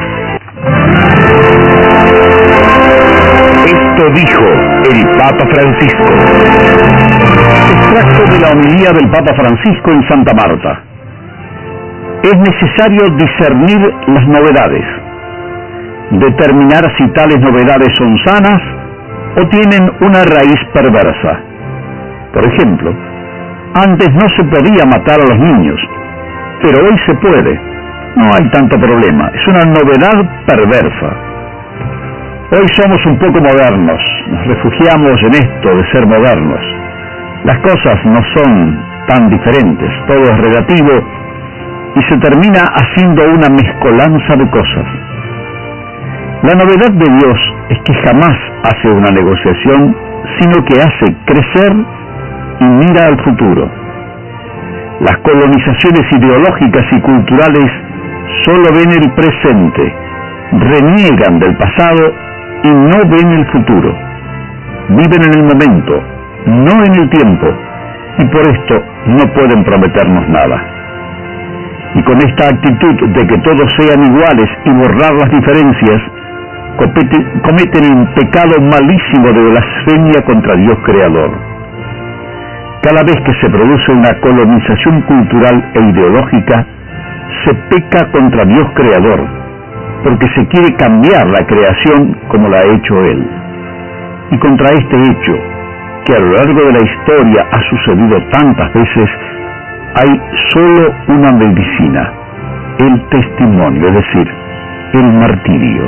Speaker 5: Esto dijo el Papa Francisco.
Speaker 12: Extracto de la homilía del Papa Francisco en Santa Marta. Es necesario discernir las novedades, determinar si tales novedades son sanas o tienen una raíz perversa. Por ejemplo, antes no se podía matar a los niños, pero hoy se puede. No hay tanto problema, es una novedad perversa. Hoy somos un poco modernos, nos refugiamos en esto de ser modernos. Las cosas no son tan diferentes, todo es relativo y se termina haciendo una mezcolanza de cosas. La novedad de Dios es que jamás hace una negociación, sino que hace crecer y mira al futuro. Las colonizaciones ideológicas y culturales solo ven el presente, reniegan del pasado y no ven el futuro. Viven en el momento, no en el tiempo, y por esto no pueden prometernos nada. Y con esta actitud de que todos sean iguales y borrar las diferencias, cometen el pecado malísimo de blasfemia contra Dios Creador. Cada vez que se produce una colonización cultural e ideológica, se peca contra Dios Creador, porque se quiere cambiar la creación como la ha hecho Él. Y contra este hecho, que a lo largo de la historia ha sucedido tantas veces, hay solo una medicina: el testimonio, es decir, el martirio.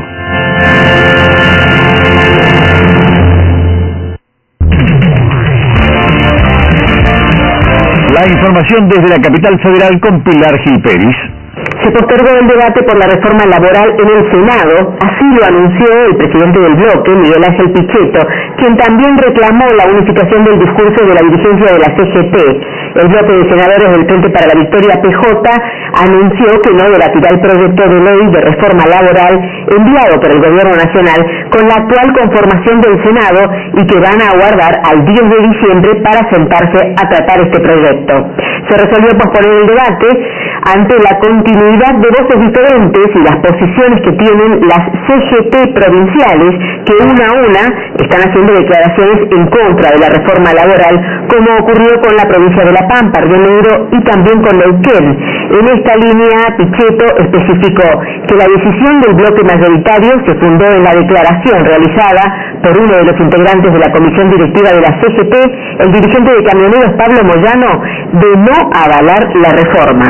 Speaker 12: La información desde la capital federal con Pilar Gil Pérez.
Speaker 11: Se postergó el debate por la reforma laboral en el Senado, así lo anunció el presidente del bloque, Miguel Ángel Pichetto, quien también reclamó la unificación del discurso de la dirigencia de la CGT. El bloque de senadores del Frente para la Victoria, PJ, anunció que no debatirá el proyecto de ley de reforma laboral enviado por el Gobierno Nacional con la actual conformación del Senado y que van a aguardar al 10 de diciembre para sentarse a tratar este proyecto. Se resolvió posponer el debate ante la continuidad de voces diferentes y las posiciones que tienen las CGT provinciales, que una a una están haciendo declaraciones en contra de la reforma laboral, como ocurrió con la provincia de La Pampa, Río Negro y también con Neuquén. En esta línea, Pichetto especificó que la decisión del bloque mayoritario se fundó en la declaración realizada por uno de los integrantes de la comisión directiva de la CGT, el dirigente de camioneros Pablo Moyano, de no avalar la reforma.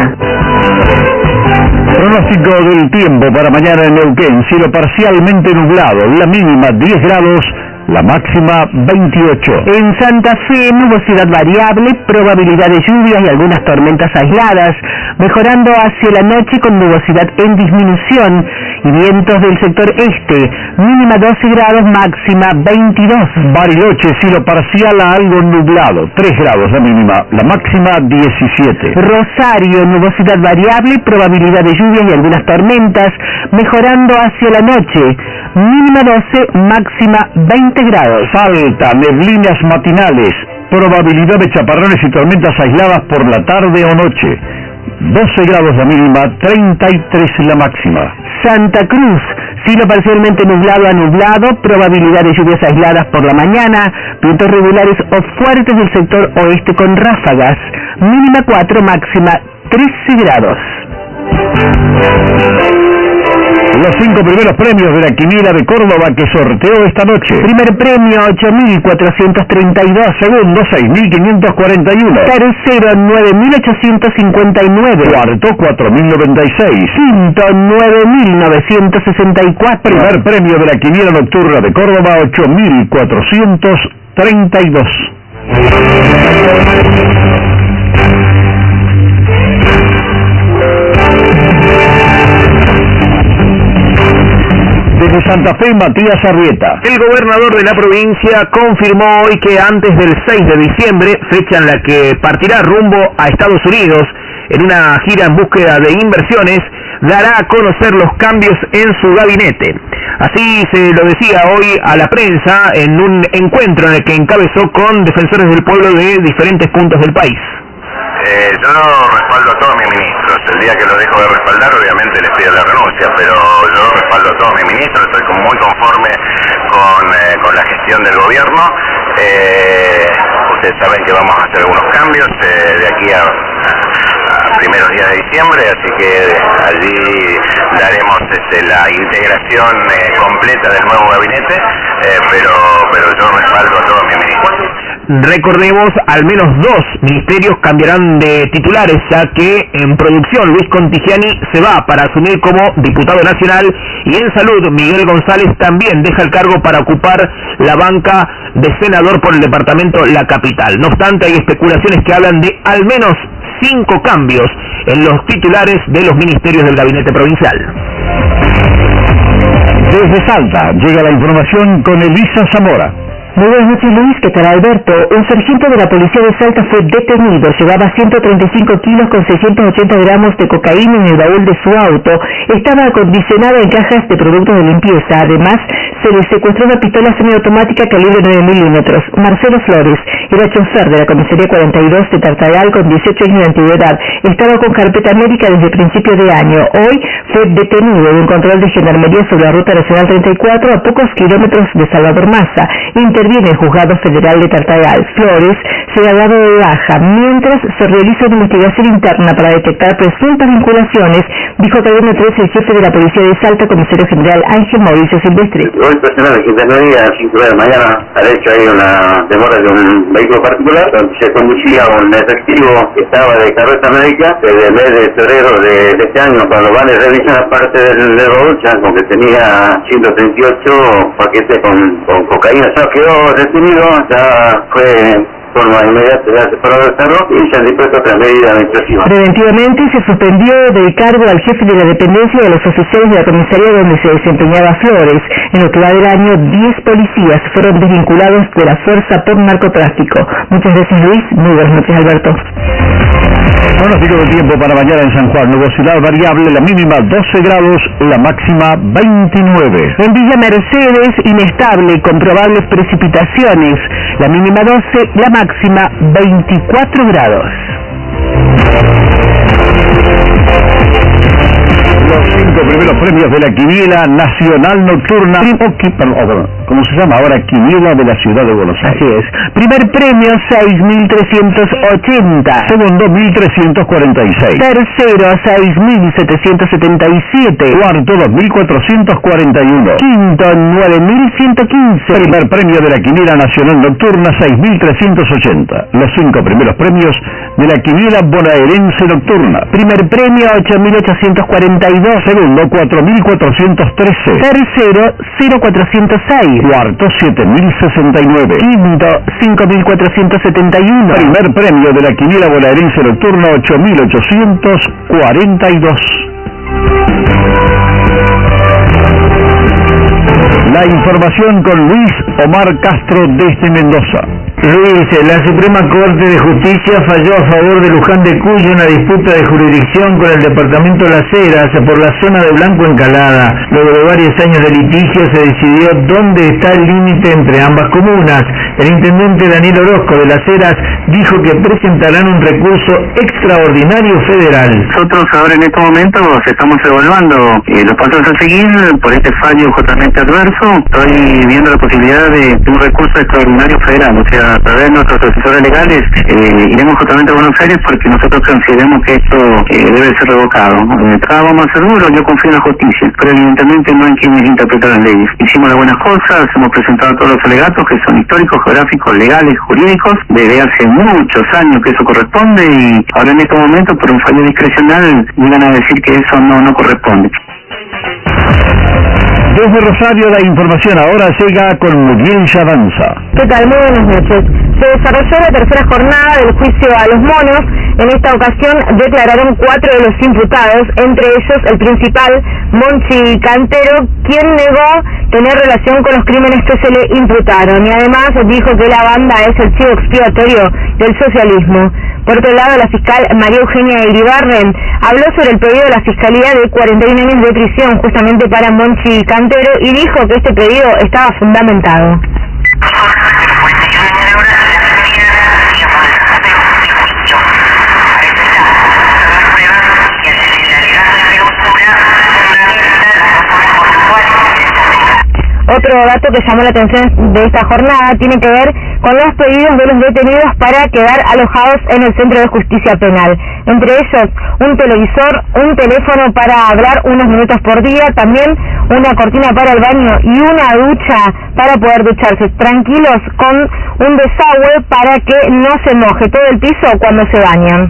Speaker 12: Pronóstico del tiempo para mañana en Neuquén: cielo parcialmente nublado, la mínima 10 grados, la máxima 28.
Speaker 3: En Santa Fe, nubosidad variable, probabilidad de lluvias y algunas tormentas aisladas, mejorando hacia la noche con nubosidad en disminución y vientos del sector este, mínima 12 grados, máxima 22.
Speaker 12: Bariloche, cielo parcial a algo nublado, 3 grados la mínima, la máxima 17.
Speaker 3: Rosario, nubosidad variable, probabilidad de lluvias y algunas tormentas, mejorando hacia la noche, mínima 12, máxima 20 grados.
Speaker 12: Salta, neblinas matinales, probabilidad de chaparrones y tormentas aisladas por la tarde o noche, 12 grados la mínima, 33 la máxima.
Speaker 3: Santa Cruz, cielo parcialmente nublado a nublado, probabilidad de lluvias aisladas por la mañana, vientos regulares o fuertes del sector oeste con ráfagas, mínima 4, máxima 13 grados.
Speaker 12: Los 5 primeros premios de la quiniela de Córdoba que sorteó esta noche.
Speaker 3: Primer premio 8.432.
Speaker 12: Segundo 6.541.
Speaker 3: Tercero 9.859.
Speaker 12: Cuarto 4.096.
Speaker 3: Quinto 9.964.
Speaker 12: Primer premio de la quiniela nocturna de Córdoba 8.432. Desde Santa Fe, Matías Arrieta.
Speaker 15: El gobernador de la provincia confirmó hoy que antes del 6 de diciembre, fecha en la que partirá rumbo a Estados Unidos en una gira en búsqueda de inversiones, dará a conocer los cambios en su gabinete. Así se lo decía hoy a la prensa en un encuentro en el que encabezó con defensores del pueblo de diferentes puntos del país.
Speaker 16: Yo respaldo a todos mis ministros. El día que lo dejo de respaldar, obviamente les pido la renuncia, pero yo respaldo a todos mis ministros. Estoy muy conforme con la gestión del gobierno. Ustedes saben que vamos a hacer algunos cambios de aquí a primeros días de diciembre, así que allí daremos la integración completa del nuevo gabinete, pero yo respaldo a todos mis ministros.
Speaker 15: Recordemos, al menos 2 ministerios cambiarán de titulares, ya que en producción Luis Contigiani se va para asumir como diputado nacional y en salud Miguel González también deja el cargo para ocupar la banca de senador por el departamento La Capital. No obstante, hay especulaciones que hablan de al menos 5 cambios en los titulares de los ministerios del gabinete provincial.
Speaker 12: Desde Salta llega la información con Elisa Zamora.
Speaker 11: Muy buenas noches, Luis. ¿Qué tal, Alberto? Un sargento de la policía de Salta fue detenido. Llevaba 135 kilos con 680 gramos de cocaína en el baúl de su auto. Estaba acondicionada en cajas de productos de limpieza. Además, se le secuestró una pistola semiautomática calibre 9 milímetros. Marcelo Flores era chofer de la comisaría 42 de Tartagal con 18 años de antigüedad. Estaba con carpeta médica desde principio de año. Hoy fue detenido en un control de gendarmería sobre la ruta nacional 34 a pocos kilómetros de Salvador Massa. Viene el juzgado federal de Tartagal. Flores será dado de baja mientras se realiza una investigación interna para detectar presuntas vinculaciones, dijo a Cadena 3 el jefe de la policía de Salta, comisario general Ángel Mauricio Silvestre.
Speaker 10: Hoy personal de gendarmería a las 5 de la mañana ha hecho ahí una demora de un vehículo particular donde se conducía un efectivo que estaba de carreta médica desde el mes de febrero de este año. Cuando van a revisar parte del baúl, con que tenía 138 paquetes con cocaína. Ya quedó detenido, ya fue forma inmediata, ya se paró del carro y se han dispuesto otra medida administrativa.
Speaker 11: Preventivamente se suspendió del cargo al jefe de la dependencia de los oficiales de la comisaría donde se desempeñaba Flores. En lo que va del año, 10 policías fueron desvinculados de la fuerza por narcotráfico. Muchas gracias, Luis. Muy buenas noches, Alberto.
Speaker 12: Pronóstico del tiempo para mañana en San Juan. Nubosidad variable, la mínima 12 grados, la máxima 29.
Speaker 3: En Villa Mercedes, inestable, con probables precipitaciones. La mínima 12, la máxima 24 grados.
Speaker 12: Los 5 primeros premios de la Quiniela Nacional Nocturna, ¿cómo se llama ahora? Quiniela de la Ciudad de Buenos Aires.
Speaker 3: Así es. Primer premio 6.380.
Speaker 12: Segundo 1.346.
Speaker 3: Tercero 6.777.
Speaker 12: Cuarto 2.441.
Speaker 3: Quinto 9.115.
Speaker 12: Primer premio de la Quiniela Nacional Nocturna 6.380. Los 5 primeros premios de la Quiniela Bonaerense Nocturna.
Speaker 3: Primer premio 8.842.
Speaker 12: Segundo 4.413.
Speaker 3: Tercero 0.406.
Speaker 12: Cuarto 7.069.
Speaker 3: Quinto 5.471.
Speaker 12: Primer premio de la Quiniela Bonaerense Nocturna 8.842. La información con Luis Omar Castro desde Mendoza.
Speaker 17: Luis, la Suprema Corte de Justicia falló a favor de Luján de Cuyo en una disputa de jurisdicción con el departamento Las Heras por la zona de Blanco Encalada. Luego de varios años de litigio se decidió dónde está el límite entre ambas comunas. El intendente Daniel Orozco de Las Heras dijo que presentarán un recurso extraordinario federal.
Speaker 10: Nosotros ahora en este momento estamos evaluando los pasos a seguir por este fallo justamente adverso. Estoy viendo la posibilidad de un recurso extraordinario federal, o sea, a través de nuestros asesores legales iremos justamente a Buenos Aires porque nosotros consideramos que esto debe ser revocado. Vamos a ser duros, yo confío en la justicia, pero evidentemente no hay quienes interpretan las leyes. Hicimos las buenas cosas, hemos presentado todos los alegatos que son históricos, geográficos, legales, jurídicos, desde hace muchos años que eso corresponde y ahora en este momento por un fallo discrecional llegan a decir que eso no corresponde.
Speaker 12: Desde Rosario la información ahora llega con Muriel Avanza.
Speaker 11: ¿Qué tal? Muy buenas noches. Se desarrolló la tercera jornada del juicio a los monos. En esta ocasión declararon 4 de los imputados, entre ellos el principal, Monchi Cantero, quien negó tener relación con los crímenes que se le imputaron y además dijo que la banda es el chivo expiatorio del socialismo. Por otro lado, la fiscal María Eugenia Iribarren habló sobre el pedido de la Fiscalía de 41 años de prisión justamente para Monchi Cantero y dijo que este pedido estaba fundamentado. Otro dato que llamó la atención de esta jornada tiene que ver con los pedidos de los detenidos para quedar alojados en el Centro de Justicia Penal. Entre ellos, un televisor, un teléfono para hablar unos minutos por día, también una cortina para el baño y una ducha para poder ducharse tranquilos con un desagüe para que no se moje todo el piso cuando se bañan.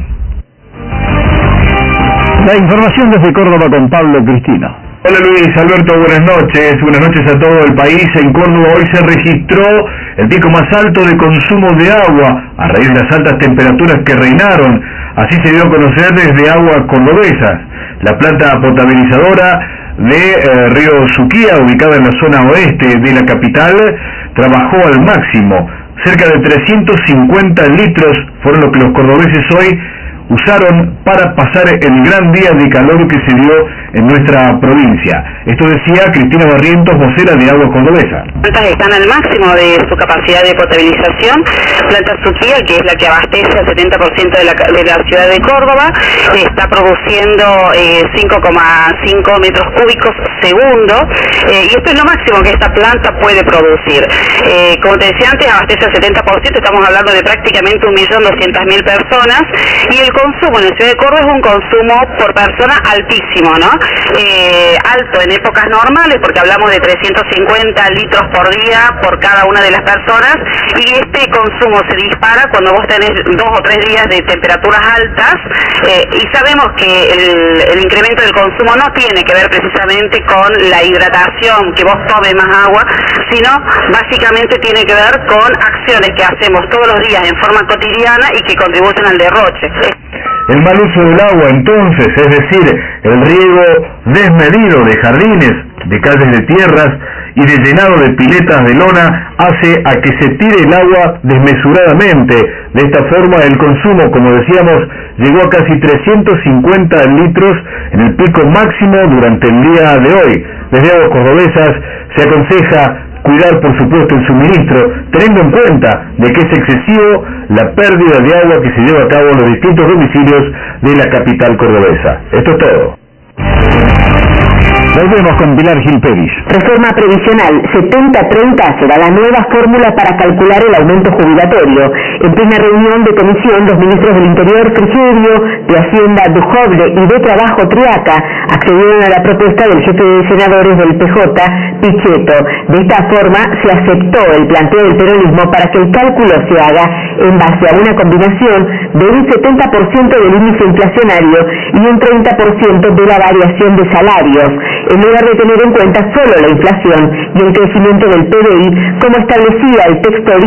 Speaker 12: La información desde Córdoba con Pablo Cristina.
Speaker 4: Hola Luis Alberto, buenas noches a todo el país. En Córdoba hoy se registró el pico más alto de consumo de agua a raíz de las altas temperaturas que reinaron. Así se dio a conocer desde Aguas Cordobesas. La planta potabilizadora de Río Suquía, ubicada en la zona oeste de la capital, trabajó al máximo. Cerca de 350 litros fueron los que los cordobeses hoy usaron para pasar el gran día de calor que se dio en nuestra provincia. Esto decía Cristina Barrientos, vocera de Aguas Cordobesas.
Speaker 18: Las plantas están al máximo de su capacidad de potabilización. Planta Suquía, que es la que abastece al 70% de la ciudad de Córdoba, está produciendo 5,5 metros cúbicos segundo, y esto es lo máximo que esta planta puede producir. Como te decía antes, abastece al 70%, estamos hablando de prácticamente 1.200.000 personas, y el consumo en la ciudad de Córdoba es un consumo por persona altísimo, ¿no? Alto en épocas normales, porque hablamos de 350 litros por día por cada una de las personas, y este consumo se dispara cuando vos tenés 2 o 3 días de temperaturas altas, y sabemos que el incremento del consumo no tiene que ver precisamente con la hidratación, que vos tomes más agua, sino básicamente tiene que ver con acciones que hacemos todos los días en forma cotidiana y que contribuyen al derroche.
Speaker 4: El mal uso del agua, entonces, es decir, el riego desmedido de jardines, de calles de tierras y de llenado de piletas de lona, hace a que se tire el agua desmesuradamente. De esta forma, el consumo, como decíamos, llegó a casi 350 litros en el pico máximo durante el día de hoy. Desde Aguas Cordobesas se aconseja cuidar, por supuesto, el suministro, teniendo en cuenta de que es excesivo la pérdida de agua que se lleva a cabo en los distintos domicilios de la capital cordobesa. Esto es todo.
Speaker 12: Volvemos con Pilar Gil Pérez.
Speaker 7: Reforma previsional 70-30 será la nueva fórmula para calcular el aumento jubilatorio. En plena reunión de comisión, los ministros del Interior, Frigerio, de Hacienda, Dujoble y de Trabajo, Triaca, accedieron a la propuesta del jefe de senadores del PJ, Pichetto. De esta forma, se aceptó el planteo del peronismo para que el cálculo se haga en base a una combinación de un 70% del índice inflacionario y un 30% de la variación de salarios, en lugar de tener en cuenta solo la inflación y el crecimiento del PBI, como establecía el texto